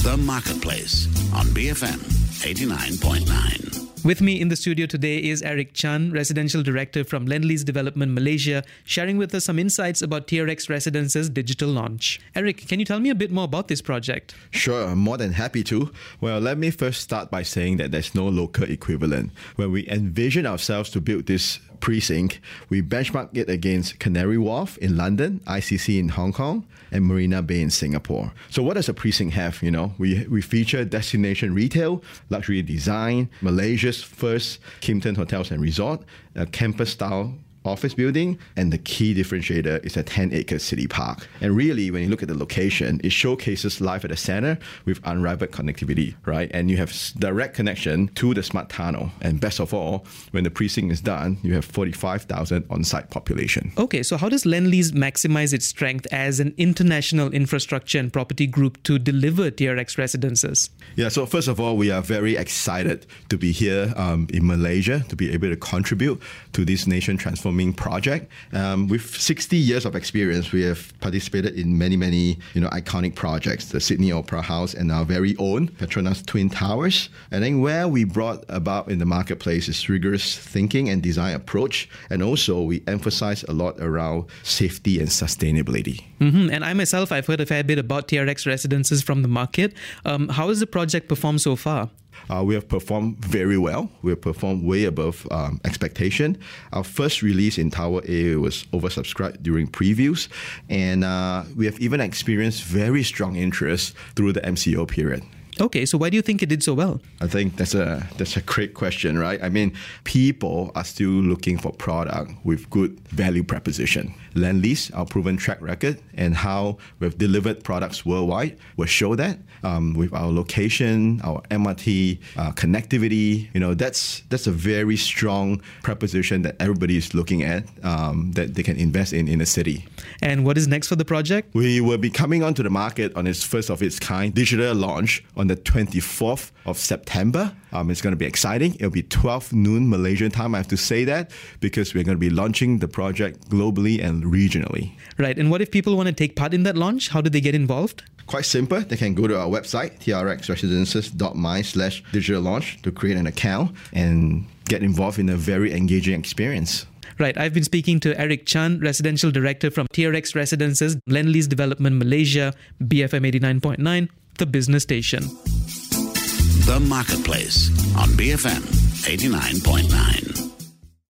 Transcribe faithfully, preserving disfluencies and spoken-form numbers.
The Marketplace on B F M eighty-nine point nine. With me in the studio today is Eric Chan, Residential Director from Lendlease Development Malaysia, sharing with us some insights about T R X Residences' digital launch. Eric, can you tell me a bit more about this project? Sure, I'm more than happy to. Well, let me first start by saying that there's no local equivalent. When we envision ourselves to build this precinct, we benchmark it against Canary Wharf in London, I C C in Hong Kong, and Marina Bay in Singapore. So what does a precinct have? You know, we we feature destination retail, luxury design, Malaysia's first Kimpton Hotels and Resort, a campus-style office building, and the key differentiator is a ten-acre city park. And really, when you look at the location, it showcases life at the center with unrivaled connectivity, right? And you have direct connection to the smart tunnel. And best of all, when the precinct is done, you have forty-five thousand on-site population. Okay, so how does Lendlease maximize its strength as an international infrastructure and property group to deliver T R X Residences? Yeah, so first of all, we are very excited to be here um, in Malaysia to be able to contribute to this nation transformation project. Um, with sixty years of experience, we have participated in many, many you know, iconic projects, the Sydney Opera House and our very own Petronas Twin Towers. And then where we brought about in the marketplace is rigorous thinking and design approach. And also we emphasize a lot around safety and sustainability. Mm-hmm. And I myself, I've heard a fair bit about T R X Residences from the market. Um, how has the project performed so far? Uh, we have performed very well. We have performed way above um, expectation. Our first release in Tower A was oversubscribed during previews, and uh, we have even experienced very strong interest through the M C O period. Okay, so why do you think it did so well? I think that's a that's a great question, right? I mean, people are still looking for product with good value proposition. Lendlease, our proven track record, and how we've delivered products worldwide will show that um, with our location, our M R T, uh, connectivity. You know, that's that's a very strong proposition that everybody is looking at um, that they can invest in in a city. And what is next for the project? We will be coming onto the market on its first of its kind digital launch on the twenty-fourth of September. Um, it's going to be exciting. It'll be twelve noon Malaysian time. I have to say that because we're going to be launching the project globally and regionally. Right. And what if people want to take part in that launch? How do they get involved? Quite simple. They can go to our website, t r x residences dot my slash digital launch to create an account and get involved in a very engaging experience. Right. I've been speaking to Eric Chan, Residential Director from T R X Residences, Lendlease Development Malaysia, B F M eighty-nine point nine, the business station. The Marketplace on B F M eighty-nine point nine.